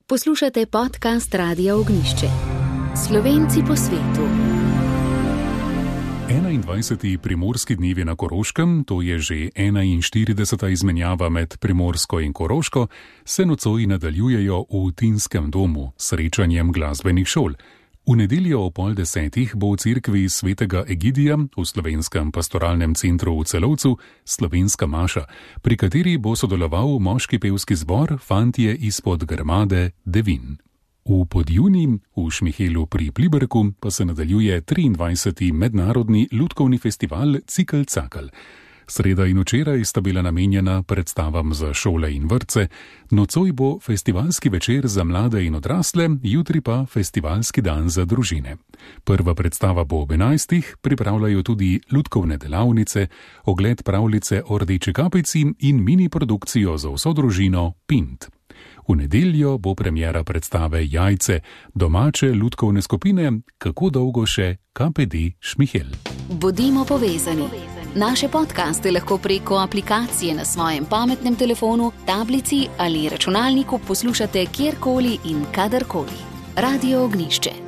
Poslušate podcast Radia Ognjišče. Slovenci po svetu. 21. primorski dnevi na Koroškem, to je že 41. izmenjava med Primorsko in Koroško, se nocoj nadaljujejo v Tinskem domu s srečanjem glasbenih šol. V nedeljo ob 9:30 bo v cerkvi svetega Egidija v Slovenskem pastoralnem centru v Celovcu slovenska maša, pri kateri bo sodeloval moški pevski zbor Fantje izpod grmade Devin. V Podjuni v Šmihelu pri Pliberku pa se nadaljuje 23. mednarodni lutkovni festival Cikl Cakl. Sreda in včeraj sta bila namenjena predstavam za šole in vrtce, nocoj bo festivalski večer za mlade in odrasle, jutri pa festivalski dan za družine. Prva predstava bo ob 11. pripravljajo tudi lutkovne delavnice, ogled pravljice o Rdeči kapici in mini produkcijo za vso družino Pint. V nedeljo bo premiera predstave Jajce, domače lutkovne skupine Kako dolgo še KPD Šmihel. Bodimo povezani. Naše podcaste lahko preko aplikacije na svojem pametnem telefonu, tablici ali računalniku poslušate kjerkoli in kadarkoli. Radio Ognjišče.